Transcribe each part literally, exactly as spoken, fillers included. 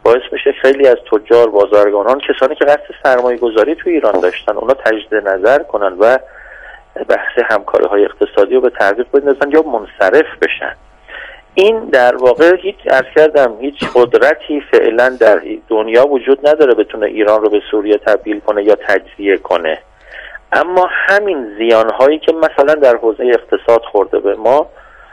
باعث میشه خیلی از تجار، بازرگانان، کسانی که قصد سرمایه گذاری تو ایران داشتن اونا تجدید نظر کنن و بحث همکاری های اقتصادی رو به تعویق بندازن یا منصرف بشن. این در واقع هیچ عرض کردم هیچ قدرتی فعلا در دنیا وجود نداره بتونه ایران رو به سوریه تبدیل کنه یا تجزیه کنه. اما همین زیانهایی که مثلا در حوزه اقتصاد خورده به ما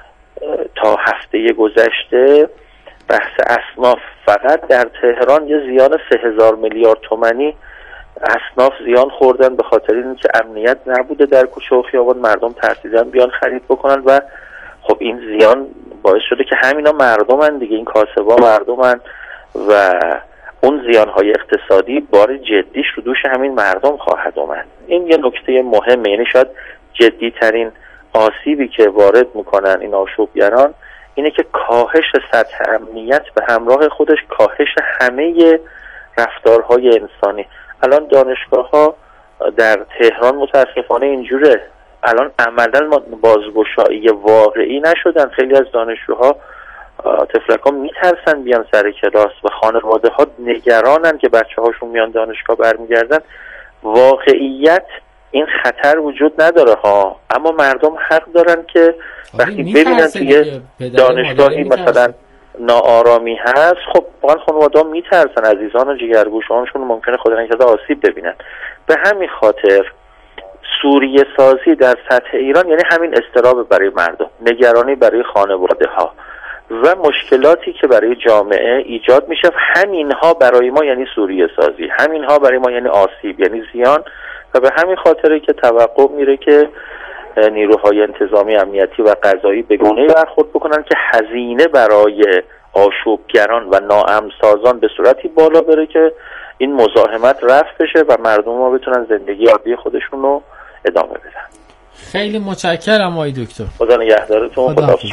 تا هفته گذشته، بحث اصناف فقط در تهران یه زیان سه هزار میلیارد تومانی اصناف زیان خوردن به خاطر اینکه امنیت نبوده در کوچه و خیابان، مردم ترسیدن بیان خرید بکنن و خب این زیان باعث شده که همینا مردمن دیگه، این کاسبا مردمن و اون زیانهای اقتصادی بار جدیش رو دوش همین مردم خواهد اومد. این یه نکته مهمه، یعنی شاید جدی ترین آسیبی که وارد میکنن این آشوبگران اینه که کاهش سطح امنیت به همراه خودش کاهش همه رفتارهای انسانی. الان دانشگاه ها در تهران متاسفانه اینجوره، الان عملا بازگشایی واقعی نشدن. خیلی از دانشجوها طفلکان میترسن بیان سر کلاس و خانواده ها نگرانن که بچه هاشون میان دانشگاه برمیگردن. واقعیت این خطر وجود نداره ها، اما مردم حق دارن که وقتی ببینن توی دانشگاهی مثلا ناآرامی هست، خب واقعا خانواده ها میترسن، عزیزان و جگرگوشهاشون ممکنه خدا نکرده آسیب ببینن. به همین خاطر سوریه سازی در سطح ایران یعنی همین اضطراب برای مردم، نگرانی برای خانواده ها و مشکلاتی که برای جامعه ایجاد میشه. همینها برای ما یعنی سوریه سازی، همینها برای ما یعنی آسیب، یعنی زیان. و به همین خاطره که توقع میره که نیروهای انتظامی، امنیتی و قضایی به گونه‌ای برخورد بکنن که هزینه برای آشوبگران و ناامن‌سازان به صورتی بالا بره که این مزاحمت رفع بشه و مردم ها بتونن زندگی عادی خودشون رو ادامه بدن. خیلی متشکرم آقای دکتر. خدا نگهدارتون. خدا حافظ.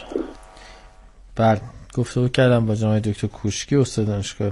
بله، گفتگو کردم با جناب دکتر کوشکی، استاد دانشگاه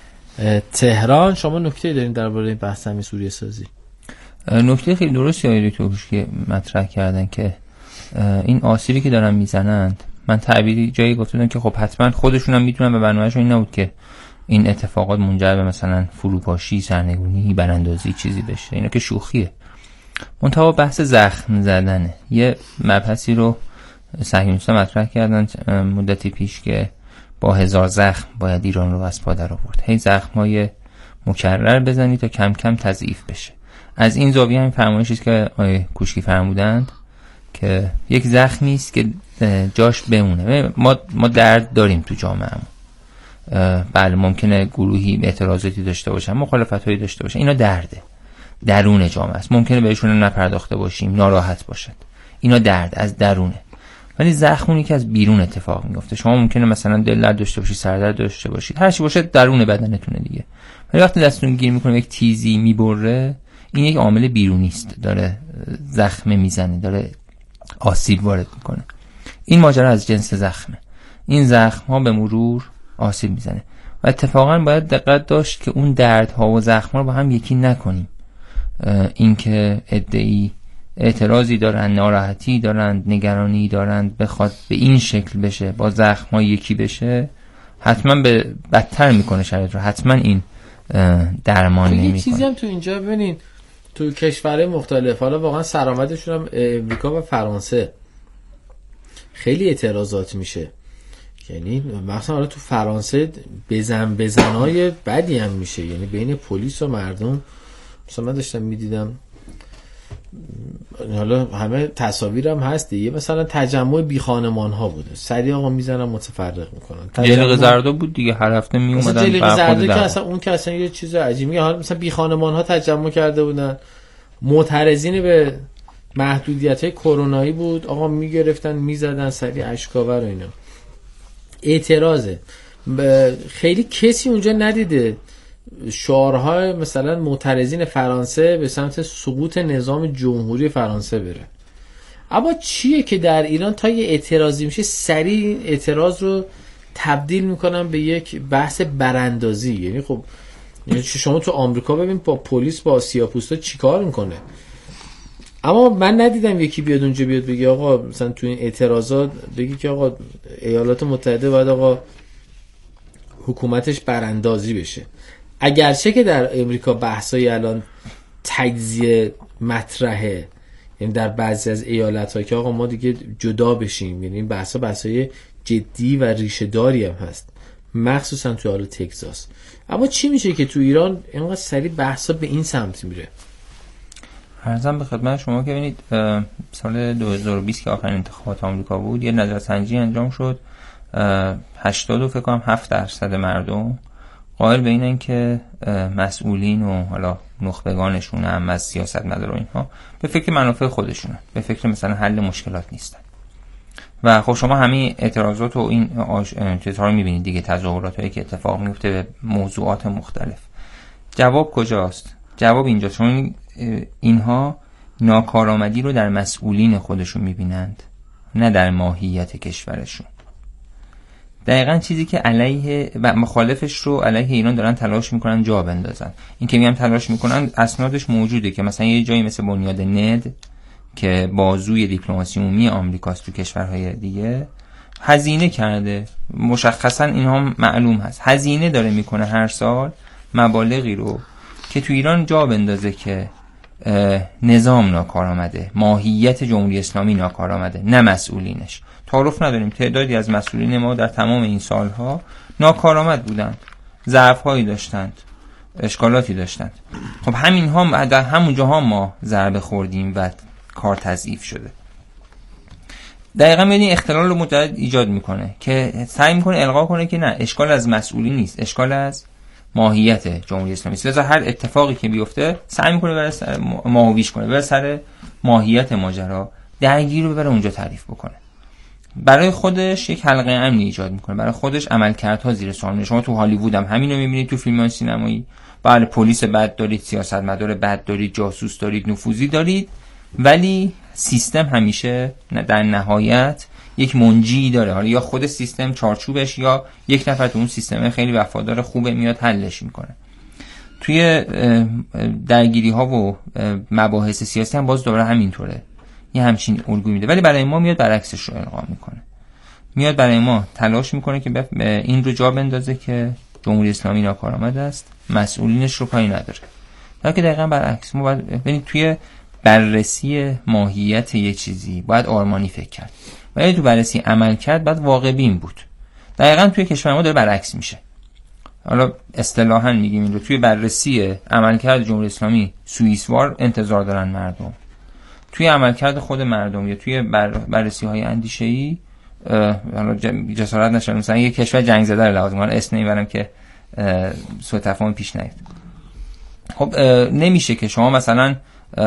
تهران. شما نکته دارین درباره این بحث همین سوریه سازی؟ نکته خیلی درستی آقای دکتر کوشکی مطرح کردن که این آسیبی که دارن میزنند، من تعبیری جایی گفتم که خب حتما خودشون هم میتونن، به برنامه‌شون این نبود که این اتفاقات منجر به مثلا فروپاشی، سرنگونی، براندازی چیزی بشه. اینا که شوخیه. منتها بحث زخم زدنه. یه مبحثی رو صهیونیست‌ها مطرح کردن مدتی پیش که با هزار زخم باید ایران رو از پا در آورد. هی زخم‌های مکرر بزنی تا کم کم تضعیف بشه. از این زاویه هم فرمایشی است که آقای کوشکی فرمودند که یک زخمی است که جاش بمونه. ما ما درد داریم تو جامعه‌مون. بله ممکنه گروهی اعتراضاتی داشته باشن، مخالفت‌هایی داشته باشن، اینا درده، درون جامعه است. ممکنه بهشون نپرداخته باشیم، ناراحت باشد، اینا درد از درونه. ولی زخمی که از بیرون اتفاق میفته، شما ممکنه مثلا دل درد داشته باشید، سر درد داشته باشید، هر چی باشه درون بدنتونه دیگه. ولی وقتی دستتون گیر میکنه یک تیزی میبره، این یک عامل بیرونی است، داره زخم میزنه، داره آسیب وارد میکنه. این ماجرا از جنس زخمه. این زخم ها به مرور آسیب میزنه و اتفاقا باید دقت داشت که اون دردها و زخم‌ها رو با هم یکی نکنیم. اینکه ادعی اعتراضی دارن، ناراحتی دارن، نگرانی دارن، بخواد به این شکل بشه، با زخم‌ها یکی بشه، حتما به بدتر میکنه شرایط رو. حتما این درمان نمیکنه. یه چیزی هم تو اینجا ببینین، تو کشورهای مختلف، حالا واقعا سرآمدشون هم امریکا و فرانسه، خیلی اعتراضات میشه. یعنی مثلا حالا تو فرانسه بزن بزنای بدی هم میشه، یعنی بین پلیس و مردم. مثلا من داشتم میدیدم، حالا همه تصاویرم هست دیگه، مثلا تجمع بی خانمان ها بوده، سری آقا میزنن متفرق میکنن. جلیقه زردا بود دیگه، هر هفته می اومدن. جلیقه زردا که اصلا اون که اصلا یه چیز عجیبه. حالا مثلا بی خانمان ها تجمع کرده بودن، معترضین به محدودیت های کرونایی بود، آقا میگرفتن میزدن سری اشکاور و اینا. اعتراضه. خیلی کسی اونجا ندیده شعارهای مثلا معترضین فرانسه به سمت سقوط نظام جمهوری فرانسه بره. اما چیه که در ایران تا یه اعتراضی میشه سریع اعتراض رو تبدیل میکنن به یک بحث براندازی. یعنی خب یعنی شما تو آمریکا ببین با پلیس با سیاه‌پوستا چیکار میکنه. اما من ندیدم یکی بیاد اونجا بیاد بگی آقا مثلا تو این اعتراضات بگی که آقا ایالات متحده باید آقا حکومتش براندازی بشه. اگرچه که در امریکا بحثای الان تجزیه مطرحه، یعنی در بعضی از ایالت‌ها که آقا ما دیگه جدا بشیم، یعنی این بحثا بحثای جدی و ریشه داری هم هست، مخصوصا تو حال تگزاس. اما چی میشه که تو ایران اینقدر سریع بحثا به این سمت میره؟ عرضم به خدمت شما که ببینید سال دو هزار و بیست که آخرین انتخابات آمریکا بود، یه نظرسنجی انجام شد، هشتاد و فکر کنم هفت درصد مردم قائل به اینن که مسئولین و حالا نخبگانشون هم از سیاستمدارا و اینها به فکر منافع خودشونن، به فکر مثلا حل مشکلات نیستن. و خب شما همین اعتراضات و این چیزها رو میبینید دیگه، تظاهرات هایی که اتفاق میفته به موضوعات مختلف. جواب کجاست؟ جواب اینجاست، چون اینها ناکارآمدی رو در مسئولین خودشون میبینند، نه در ماهیت کشورشون. دقیقاً چیزی که علیه و مخالفش رو علیه ایران دارن تلاش میکنن جا بندازن. این که میگم تلاش میکنن اسنادش موجوده که مثلا یه جایی مثل بنیاد ند که بازوی دیپلماسی عمومی آمریکاست تو کشورهای دیگه هزینه کرده، مشخصا اینها معلوم هست، هزینه داره میکنه هر سال مبالغی رو که تو ایران جا بندازه که نظام ناکارآمده، ماهیت جمهوری اسلامی ناکارآمده، نه مسئولینش. تعارف نداریم، تعدادی از مسئولین ما در تمام این سالها ناکارآمد بودند، ضعف‌هایی داشتند، اشکالاتی داشتند. خب همین ها در همون جاها ما ضربه خوردیم و کار تضعیف شده. دقیقاً این اختلال رو مجدد ایجاد میکنه که سعی میکنه القا کنه که نه، اشکال از مسئولی نیست، اشکال از ماهیت جمهوری اسلامی است. لذا هر اتفاقی که بیفته سعی میکنه بره سر ماهویش کنه، بره سر ماهیت ماجرا، درگیر رو ببره اونجا تعریف بکنه. برای خودش یک حلقه امنی ایجاد میکنه، برای خودش عملکردها زیر سوال میره. شما تو هالیوود هم همین رو میبینید، تو فیلم‌های سینمایی. بله پلیس بد دارید، سیاستمدار بد دارید، جاسوس دارید، نفوذی دارید، ولی سیستم همیشه در نهایت یک منجی داره. حالا یا خود سیستم چارچوبش یا یک نفر تو اون سیستم خیلی وفادار خوبه میاد حلش میکنه. توی درگیری ها و مباحث سیاسی هم باز دوباره همینطوره، یه همچین الگویی میده، ولی برای ما میاد برعکسش رو القا میکنه. میاد برای ما تلاش میکنه که این رو جا بندازه که جمهوری اسلامی ناکارآمد است، مسئولینش رو پای نداره. تا که دقیقاً برعکس. ما باید ببینید توی بررسی ماهیت یه چیزی باید آرمانی فکر کرد، ولی تو بررسی عمل کرد باید واقع بین بود. دقیقاً توی کشور ما داره برعکس میشه. حالا اصطلاحاً میگیم این رو، توی بررسی عملکرد جمهوری اسلامی سوئیسوار انتظار دارن مردم، توی عملکرد خود مردم یا توی بر... بررسی های اندیشه‌ای حالا جسارت نشه مثلا یه کشور جنگ زده رو لازم کنن، اسم نمیبرم که سوء تفاهم پیش نیاد. خب نمیشه که شما مثلا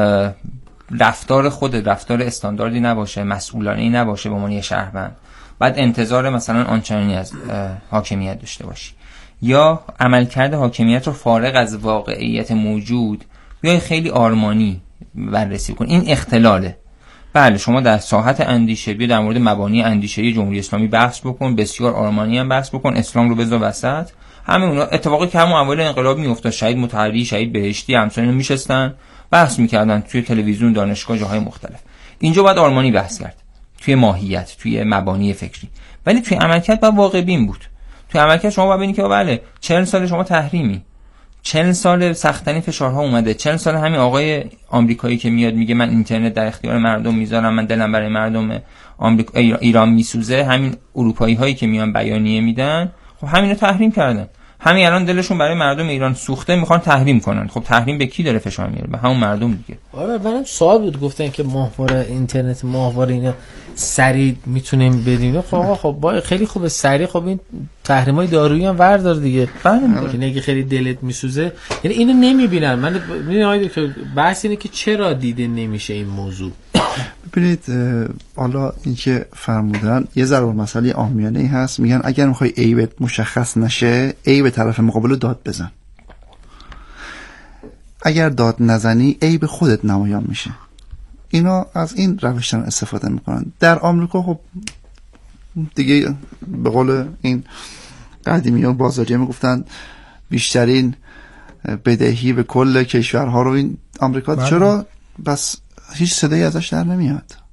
رفتار خود رفتار استانداردی نباشه، مسئولانه‌ای نباشه به عنوان یه شهروند، بعد انتظار مثلا آنچنانی از حاکمیت داشته باشی، یا عملکرد حاکمیت رو فارغ از واقعیت موجود بیای خیلی آرمانی بررسی کن. این اختلاله. بله شما در ساحت اندیشه بیا در مورد مبانی اندیشه‌ای جمهوری اسلامی بحث بکن، بسیار آرمانی هم بحث بکن، اسلام رو بذار وسط. همه اونا اتفاقی که همون اول انقلاب میافتاد، شهید مطهری، شهید بهشتی، همسایه‌ها میشستن بحث میکردن توی تلویزیون، دانشگاه، جاهای مختلف. اینجا باید آرمانی بحث کرد، توی ماهیت، توی مبانی فکری. ولی توی عملکرد باید واقع بین بود. توی عملکرد شما باید ببینید که بله چهل سال شما تحریمی، چهل سال سخت‌ترین فشارها اومده، چهل سال همین آقای آمریکایی که میاد میگه من اینترنت در اختیار مردم میذارم، من دلم برای مردم آمریکا ایران میسوزه، همین اروپایی هایی که میان بیانیه میدن خب همین رو تحریم کردن. همین الان دلشون برای مردم ایران سوخته، میخوان تحریم کنن. خب تحریم به کی داره فشار میاره؟ به همون مردم دیگه. آره منم سوال بود، گفتن که ماهواره اینترنت، ماهواره اینا سریع میتونیم بدیم. خب آقا خب با خیلی خوبه سریع، خب این تحریمای دارویی هم وردار دیگه. بله که نگه خیلی دلت میسوزه، یعنی اینو نمیبینن. من میدونم که بحث اینه که چرا دیده نمیشه این موضوع. ببینید حالا این که فرمودن یه ضرب مسئله عامیانه ای هست، میگن اگر میخوای عیبت مشخص نشه عیب طرف مقابل رو داد بزن. اگر داد نزنی عیب خودت نمایان میشه. اینا از این روش استفاده میکنن. در آمریکا خب دیگه به قول این قدیمیان بازاریه میگفتن بیشترین بدهی به کل کشورها رو این آمریکا. چرا؟ بس هیچ صدایی ازش در نمیاد.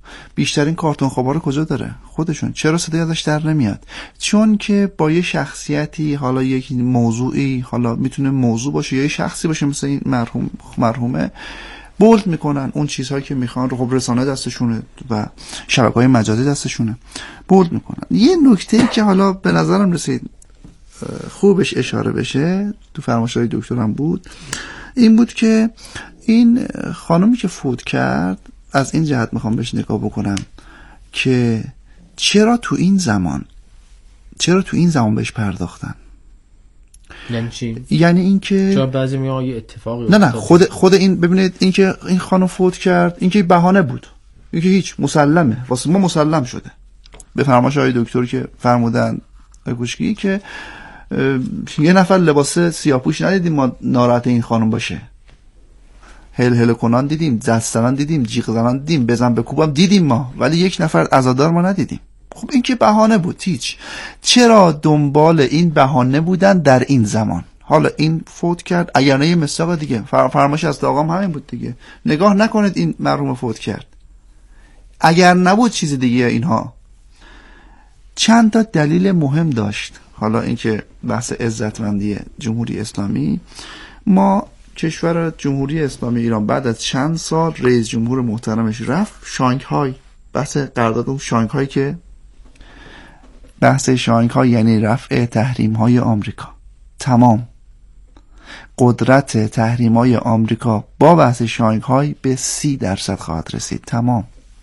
بیشترین کارتون خوابا رو کجا داره؟ خودشون. چرا صدای ازش در نمیاد؟ چون که با یه شخصیتی، حالا یک موضوعی، حالا میتونه موضوع باشه یا یه شخصی باشه مثل این مرحوم مرحومه، بولد میکنن اون چیزهایی که میخوان رو. خب رسانه دستشونه و شبکه‌های مجازی دستشونه، بولد میکنن. یه نکته‌ای که حالا به نظرم رسید خوبش اشاره بشه تو فرمایش‌های دکترم بود، این بود که این خانمی که فوت کرد، از این جهت میخوام بهش نگاه بکنم که چرا تو این زمان چرا تو این زمان بهش پرداختن. یعنی چی؟ یعنی این که چرا بعضی میگن یه اتفاقی نه نه خود خود این ببینید، این که این خانم فوت کرد، این که بهانه بود، این که هیچ مسلمه واسه ما مسلم شده به فرمایش های دکتر که فرمودن گوشکی که یه نفر لباس سیاه‌پوش ندیدیم ما ناراحت این خانم باشه. هل هل کنان دیدیم، دست زدن دیدیم، جیغ زدن دیدیم، بزن بکوبم دیدیم ما، ولی یک نفر عزادار ما ندیدیم. خب این که بهانه بود. هیچ. چرا دنبال این بهانه بودن در این زمان؟ حالا این فوت کرد، اگر نه یه مساق دیگه فرمایش از آقام همین بود دیگه، نگاه نکنید این مرحوم فوت کرد، اگر نبود چیز دیگه اینها. چند تا دلیل مهم داشت. حالا اینکه بحث عزتمندی جمهوری اسلامی، ما کشور جمهوری اسلامی ایران بعد از چند سال رئیس جمهور محترمش رفت شانگهای، بحث قرارداد اون شانگهای که بحث شانگهای یعنی رفع تحریم های آمریکا، تمام قدرت تحریم های آمریکا با بحث شانگهای به سی درصد خواهد رسید. تمام.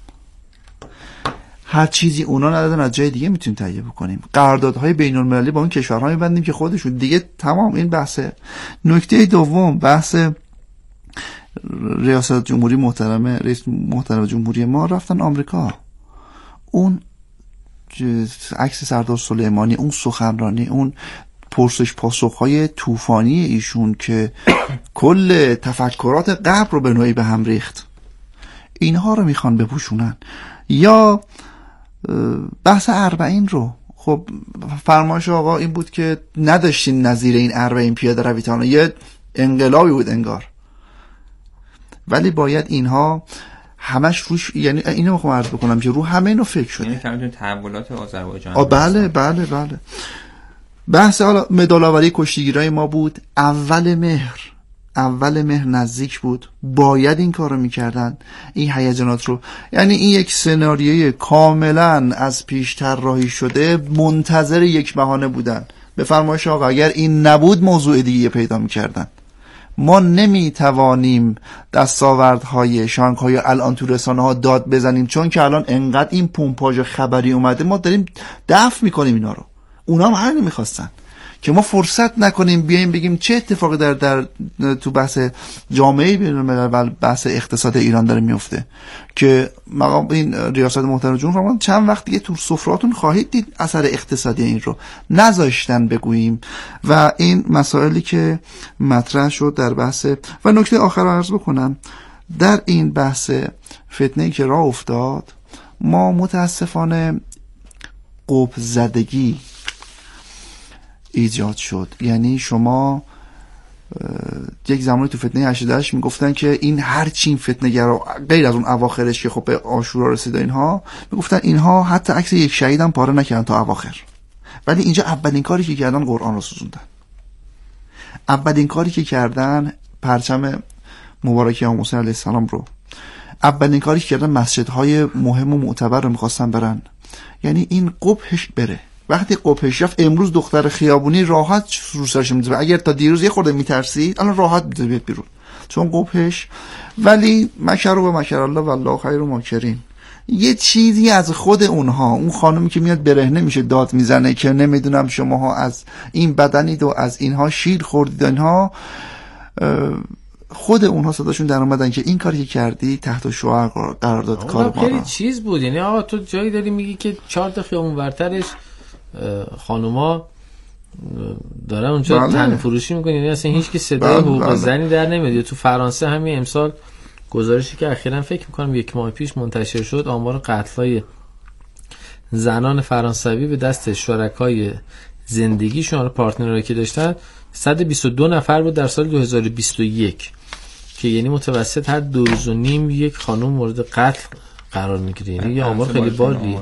هر چیزی اونا ندادن از جای دیگه میتونیم تهیه بکنیم. قراردادهای بین المللی با اون کشورها می‌بندیم که خودشون دیگه تمام. این بحثه. نکته دوم، بحث ریاست جمهوری محترمه، رئیس محترم جمهوری ما رفتن آمریکا. اون عکس سردار سلیمانی، اون سخنرانی، اون پرسش پاسخ‌های طوفانی ایشون که کل تفکرات قبل رو به نوعی به هم ریخت، اینها رو میخوان بپوشونن. یا بحث اربعین رو، خب فرمایش آقا این بود که نداشتیم نظیر این اربعین پیاده رویتانه، یه انقلابی بود انگار، ولی باید اینها همش روش، یعنی اینو میخوام عرض بکنم که رو همه اینو فکر شده. یعنی کاملا تحولات آذربایجان. آه بله بله بله. بحث حالا مدال‌آوری کشتیگیرای ما بود، اول مهر اول مهر نزدیک بود، باید این کارو میکردن، این هیجانات رو. یعنی این یک سناریوی کاملا از پیش طراحی شده، منتظر یک بهانه بودن. به فرمایش آقا اگر این نبود موضوع دیگه پیدا میکردن. ما نمیتوانیم دستاوردهای شانگهای الان تو رسانه ها داد بزنیم، چون که الان انقدر این پومپاژ خبری اومده، ما داریم دفع میکنیم اینا رو. اونا هم همین میخواستن که ما فرصت نکنیم بیایم بگیم چه اتفاقی در در تو بحث جامعه بین‌الملل و بحث اقتصاد ایران داره میفته، که مقام این ریاست محترم جمهور چند وقت دیگه تو سفراتون خواهید دید اثر اقتصادی این رو نذاشتن بگوییم. و این مسائلی که مطرح شد در بحث. و نکته آخر رو عرض بکنم، در این بحث فتنه‌ای که راه افتاد، ما متاسفانه قوپ زدگی ایجاد شد. یعنی شما یک زمانی تو فتنه هشتاد و هشت میگفتن که این هر چی این فتنه گرا، غیر از اون اواخرش که خب به عاشورا رسید، اینها میگفتن اینها حتی عکس یک شهید هم پاره نکردن تا اواخر. ولی اینجا اولین کاری که کردن قرآن رو سوزوندن. اولین کاری که کردن پرچم مبارک امام حسین علیه السلام رو، اولین کاری که کردن مسجدهای مهم و معتبر رو میخواستن برن. یعنی این قبحش بره. وقتی قبحش رفت، امروز دختر خیابونی راحت رو سرش میذاره. اگر تا دیروز یه خورده میترسید، الان راحت میذاره بیاد بیرون، چون قبحش. ولی مکر و مکر الله والله خیر ماکرین. یه چیزی از خود اونها، اون خانومی که میاد برهنه میشه داد میزنه که نمیدونم شماها از این بدنید و از اینها شیر خوردید، اینها خود اونها صداشون در اومدن که این کاری که کردی تحت شعار قرار داد کار ما. خیلی چیز بود. یعنی آقا تو جایی داری میگی که چهار تا خیابون ورترش خانوما دارن اونجا بله. تن فروشی میکنن، یعنی اصلا هیچ کی صدای بله حقوق بله. زنی در نمیاد. تو فرانسه همین امسال گزارشی که اخیراً فکر میکنم یک ماه پیش منتشر شد، آمار قتل‌های زنان فرانسوی به دست شرکای زندگیشون، پارتنرایی که داشتن، صد و بیست و دو نفر بود در سال دو هزار و بیست و یک، که یعنی متوسط هر دو روز و نیم یک خانم مورد قتل قرار میگیره. یعنی یه آمار خیلی بالی.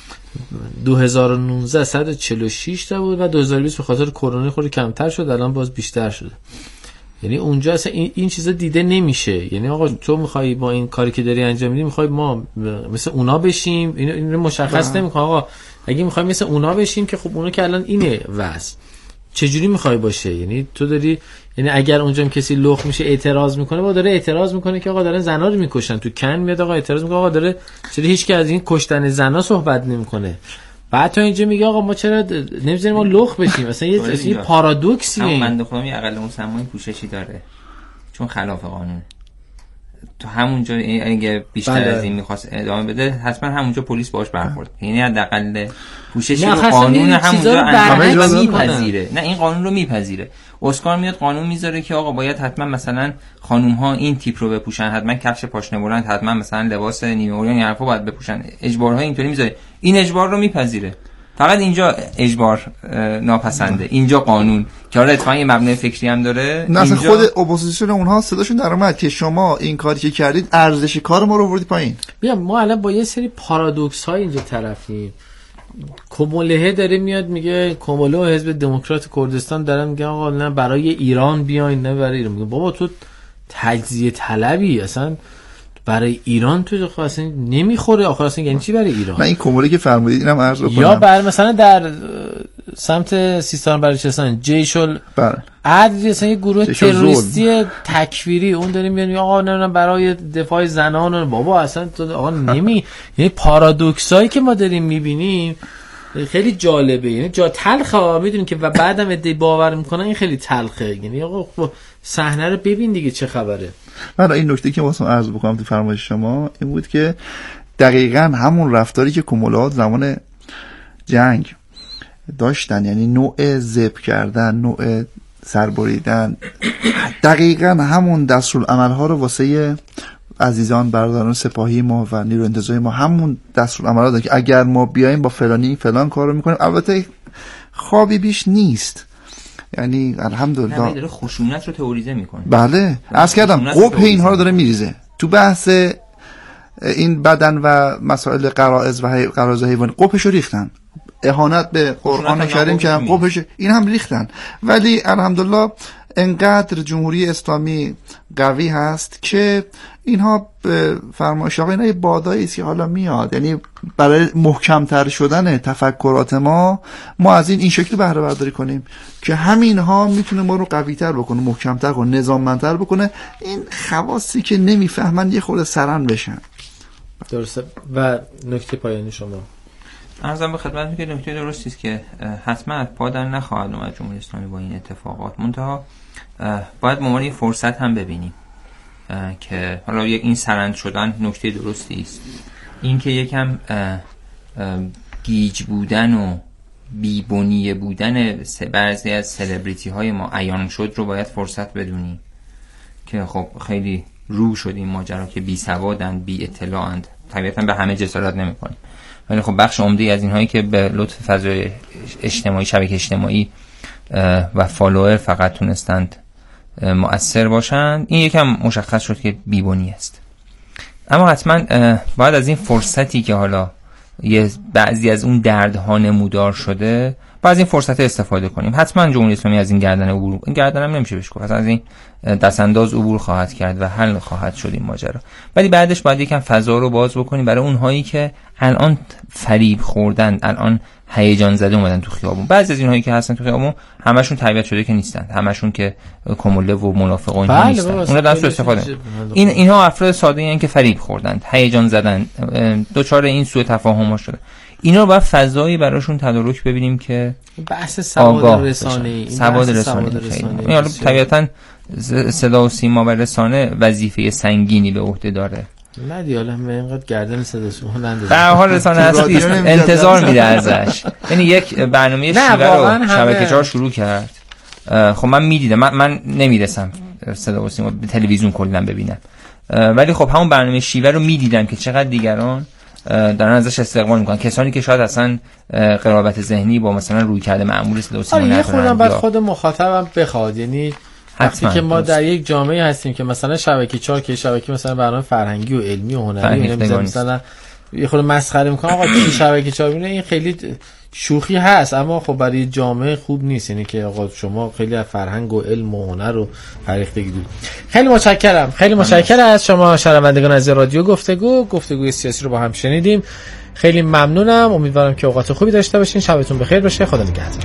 دو هزار و نوزده صد و چهل و شش تا بود و دو هزار و بیست به خاطر کرونا خود کمتر شد، الان باز بیشتر شده. یعنی اونجا اصلا این, این چیزا دیده نمیشه. یعنی آقا تو میخوای با این کاری که داری انجام میدی میخوای ما مثل اونا بشیم، این این مشخص نمیکنه. آقا اگه میخوای مثل اونا بشیم که خب اونا که الان اینه وضع، چجوری میخوای باشه؟ یعنی تو داری، یعنی اگر اونجا هم کسی لخ میشه اعتراض میکنه، با داره اعتراض میکنه که آقا دارن زنا رو میکشن، تو کن میاد آقا اعتراض میکنه آقا داره، چرا هیچ کی از این کشتن زنا صحبت نمیکنه؟ بعد تو اینجا میگه آقا ما چرا نمیذاریم ما لخ بشیم؟ اصلا یه یه پارادوکسیه. همون بنده خدا می اقل مسمای پوششی داره چون خلاف قانون. تو همونجا اگه بیشتر بله. از این میخواست ادامه بده حتما همونجا پلیس باش برخورد. یعنی حداقل پوشش رو قانون همونجا انجام میپذیره. نه این قانون رو میپذیره. اسکار میاد قانون میذاره که آقا باید حتما مثلا خانم ها این تیپ رو بپوشن، حتما کفش پاشنه بلند، حتما مثلا لباس نیمه عریان این حرفا باید بپوشن. اجبارهای اینطوری میذاره. این اجبار رو میپذیره. فقط اینجا اجبار ناپسنده، اینجا قانون که حالا اتفاقا یه مبنای فکری هم داره. نه اصلا خود اپوزیسیون اونها صداشون در اومد که شما این کاری که کردید ارزش کار ما رو آوردید پایین. بیا ما الان با یه سری پارادوکس های اینجا طرفیم. کومولهه داره میاد میگه، کوموله و حزب دموکرات کردستان دارن میگه آقا نه برای ایران بیاین، نه برای ایران. میگه بابا تو تجزیه طلبی، اصلا برای ایران تو اصلا نمیخوره. آخر اصلا یعنی چی برای ایران؟ نه این کوموله که فرمودید اینم عرض بکنم. یا بر مثلا در سمت سیستان بلوچستان جیشل عدل اصلا یه گروه تروریستی تکفیری اون داریم میگن آقا نه نه برای دفاع زنان. بابا اصلا تو آقا نمی یعنی پارادوکسایی که ما داریم میبینیم خیلی جالبه. یعنی جا تلخه، میدونیم که و بعدم ادعای باور میکنن این خیلی تلخه. یعنی آقا صحنه رو ببین دیگه چه خبره. من این نکته که واسه عرض بکنم تو فرمایش شما این بود که دقیقاً همون رفتاری که کومولات زمان جنگ داشتن، یعنی نوع ذبح کردن، نوع سربریدن، دقیقاً همون دستورالعمل‌ها رو واسه عزیزان برادران سپاهی ما و نیروی انتظامی ما همون دستورالعمل‌ها دارن که اگر ما بیایم با فلانی فلان کارو میکنیم. البته خوابی بیش نیست، یعنی الحمدلله نه داره خشونت رو تئوریزه میکنه. بله عرض کردم قبح اینها رو داره میریزه تو بحث این بدن و مسائل غرائز و غرایز حیوانی. قبحش رو ریختن، اهانت به قرآن کریم که هم قبحش این هم ریختن. ولی الحمدلله انقدر جمهوری اسلامی قوی هست که اینها فرمایش آقا اینا یه بادایی است که حالا میاد، یعنی برای محکمتر شدن تفکرات ما ما از این این شکلی بهره برداری کنیم که همینها میتونه ما رو قوی‌تر بکنه، محکمتر کنه، نظاممندتر بکنه. این خواصی که نمیفهمن یه خورده سرن بشن. درسته. و نکته پایانی شما؟ عرضم به خدمتتون که نکته درستی است که حتما پادر نخواهد اومد جمهوری اسلامی با این اتفاقات. منتها باید ما یه فرصت هم ببینیم که حالا یک این سرند شدن نکته درستی است. این که یکم گیج بودن و بیبنیه بودن بعضی از سلبریتی های ما عیان شد رو باید فرصت بدونیم که خب خیلی رو شد این ماجرا که بی سوادند، بی اطلاعند. طبیعتا به همه جسارت نمی‌کنیم، ولی خب بخش عمده از اینهایی که به لطف فضای اجتماعی، شبکه اجتماعی و فالوور فقط تونستند مؤثر باشند، این یکم مشخص شد که بیبنی است. اما حتما باید از این فرصتی که حالا یه بعضی از اون دردها نمودار شده، باید از این فرصت استفاده کنیم. حتما جمهوری اسلامی از این گردن عبور، این گردن هم نمیشه بهش گفت، از این دستانداز عبور خواهد کرد و حل خواهد شد این ماجرا. ولی بعدش باید یکم فضا رو باز بکنیم برای اونهایی که الان فریب خوردن، الان هیجان زده اومدن تو خیابون. بعضی از اینهایی که هستن تو خیابون همشون تربیت شده که نیستن، همشون که کومله و منافق و اینها نیستن. اونا دارن استفاده. این اینها افراد ساده ان که فریب خوردن، هیجان زدن، دوچار این سوء تفاهم شده. اینا رو باید فضایی براشون تدارک ببینیم که بحث سواد رسانه‌ای، سواد رسانه‌ای. یعنی طبیعتاً صدا و سیما و رسانه وظیفه سنگینی به عهده داره. نه دیگه حالا من اینقدر گردن صدا سیما نندازم. در حال رسانه اصلی انتظار میده ازش. یعنی یک برنامه شیوه رو شبکه چهار شروع کرد. خب من میدیدم، من, من نمیرسم صدا و سیما به تلویزیون کلا ببینم، ولی خب همون برنامه شیوه رو میدیدم که چقدر دیگران دارن ازش استقبال میکنن، کسانی که شاید اصلا قرابت ذهنی با مثلا روی کرده معمول صدا و سیما ندارن. آره یه خودم بعد خود مخاطبم بخواد، یعنی وقتی که ما در یک جامعه هستیم که مثلا شبکه چهار که شبکه مثلا برنامه فرهنگی و علمی و هنری نمیذاره، مثلا یه خورده مسخره میکنه آقا تو شبکه چهار میبینه، این خیلی شوخی هست اما خب برای جامعه خوب نیست. یعنی که آقا شما خیلی از فرهنگ و علم و هنر رو فریختگی دید. خیلی متشکرم، خیلی متشکرم از شما شنوندگان از رادیو گفتگو. گفتگوی سیاسی رو با هم شنیدیم، خیلی ممنونم. امیدوارم که اوقات خوبی داشته باشین. شبتون بخیر باشه. خدا نگهدار.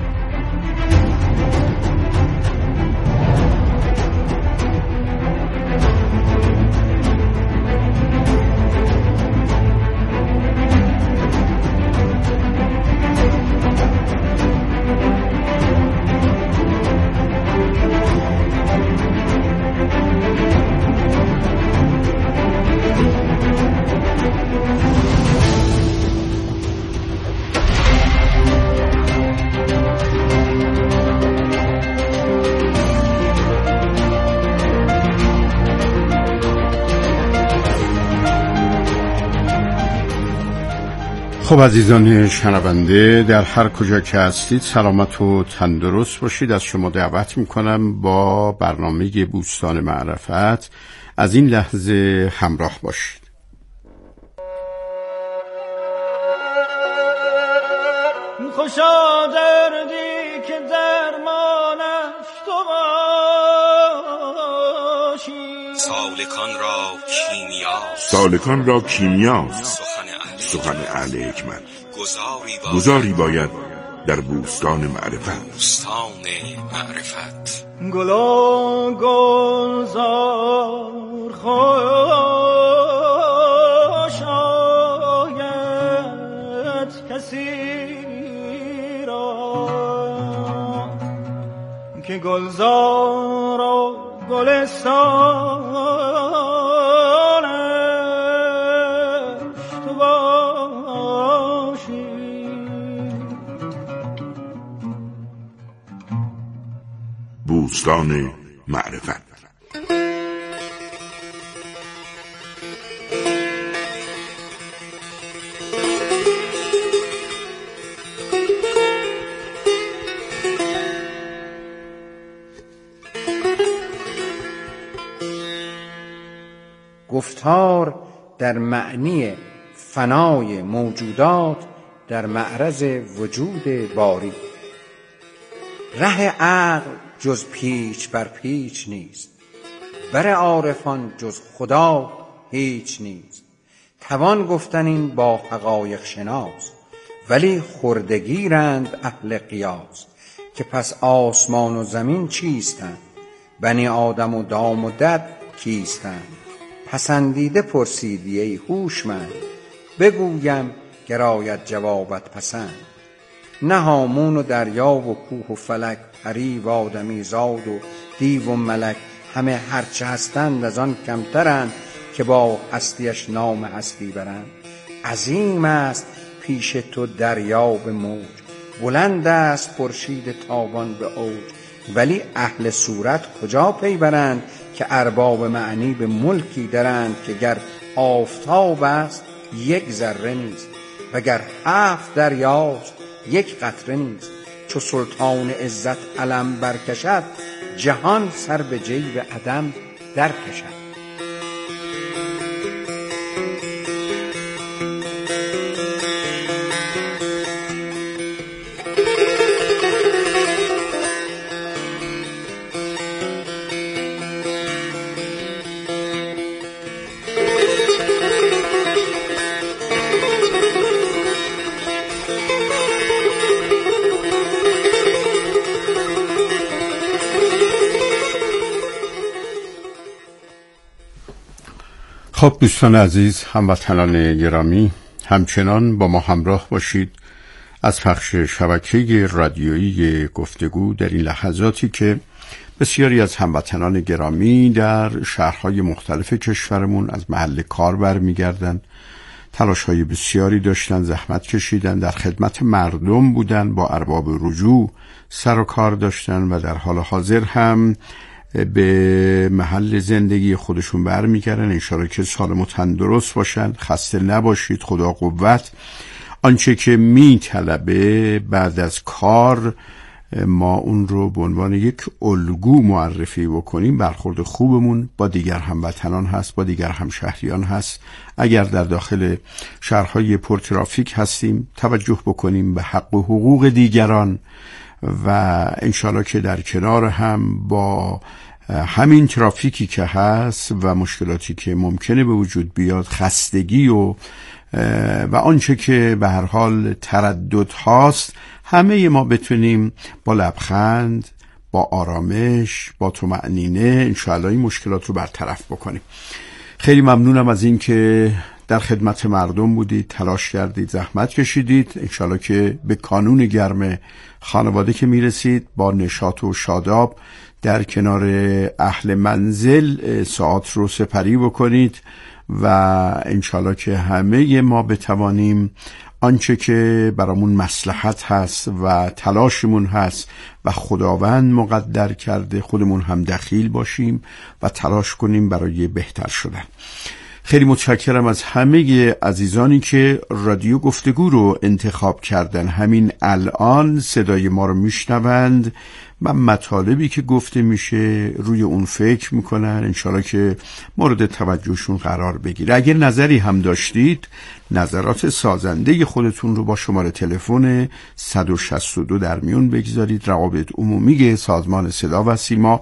خب عزیزان شنونده، در هر کجا که هستید سلامت و تندرست باشید. از شما دعوت میکنم با برنامه بوستان معرفت از این لحظه همراه باشید. خوشا دردی که درمانش تو باشی، سالکان را کیمیاست سالکان را کیمیاست سخن اهل حکمت. گذاری باید در بوستان معرفت. بوستان معرفت. گلا گلزار خوش آید کسی را که گلزار و گلستان بوستان معرفت. گفتار در معنی فنای موجودات در معرض وجود باری. ره عقل جز پیچ بر پیچ نیست، بر عارفان جز خدا هیچ نیست. توان گفتن این با حقایق شناس، ولی خردگیرند اهل قیاس. که پس آسمان و زمین چیستند، بنی آدم و دام و دد کیستند. پسندیده پرسیدی ای هوشمند، بگویم گراید جوابت پسند. نه هامون و دریا و کوه و فلک، پری و آدمی زاد و دیو و ملک، همه هرچه هستند از آن کمترند که با هستیش نام هستی برند. عظیم است پیش تو دریا به موج، بلند است خورشید تابان به اوج. ولی اهل صورت کجا پی برند که ارباب معنی به ملکی درند. که گر آفتاب است یک ذره نیست، وگر هفت دریاست یک قطره نیست. چو سلطان عزت علم برکشد، جهان سر به جیب عدم در کشد. خب دوستان عزیز، هموطنان گرامی، همچنان با ما همراه باشید از پخش شبکه رادیویی گفتگو در این لحظاتی که بسیاری از هموطنان گرامی در شهرهای مختلف کشورمون از محل کار برمیگردن، تلاش‌های بسیاری داشتن، زحمت کشیدن، در خدمت مردم بودن، با ارباب رجوع سر و کار داشتن و در حال حاضر هم به محل زندگی خودشون برمیگردن. انشاءالله که سالم و تندرست باشن، خسته نباشید، خدا قوت. آنچه که می طلبه بعد از کار ما اون رو به عنوان یک الگو معرفی بکنیم، برخورد خوبمون با دیگر هموطنان هست، با دیگر همشهریان هست. اگر در داخل شهرهای پرترافیک هستیم توجه بکنیم به حق و حقوق دیگران و انشالله که در کنار هم با همین ترافیکی که هست و مشکلاتی که ممکنه به وجود بیاد، خستگی و و آنچه که به هر حال تردد هاست، همه ما بتونیم با لبخند، با آرامش، با طمأنینه انشاءالله این مشکلات رو برطرف بکنیم. خیلی ممنونم از این که در خدمت مردم بودید، تلاش کردید، زحمت کشیدید. انشاءالله که به کانون گرم خانواده که میرسید با نشاط و شاداب در کنار اهل منزل ساعات رو سپری بکنید و انشاءالله که همه ما بتوانیم آنچه که برامون مصلحت هست و تلاشمون هست و خداوند مقدر کرده خودمون هم دخیل باشیم و تلاش کنیم برای بهتر شدن. خیلی متشکرم از همه عزیزانی که رادیو گفتگو رو انتخاب کردن، همین الان صدای ما رو میشنوند و مطالبی که گفته میشه روی اون فکر میکنن. انشالله که مورد توجهشون قرار بگیره. اگر نظری هم داشتید، نظرات سازنده خودتون رو با شماره تلفن صد و شصت و دو در میون بگذارید. روابط عمومی سازمان صدا و سیما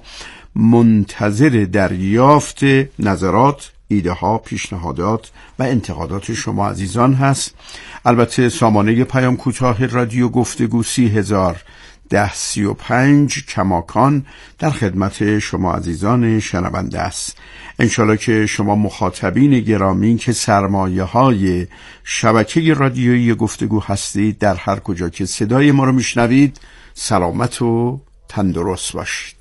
منتظر دریافت نظرات، ایده ها، پیشنهادات و انتقادات شما عزیزان هست. البته سامانه پیام کوتاه رادیو گفتگو سی هزار ده سی و پنج کماکان در خدمت شما عزیزان شنونده است. انشالله که شما مخاطبین گرامی که سرمایه های شبکه رادیویی گفتگو هستید، در هر کجا که صدای ما رو میشنوید سلامت و تندرست باشید.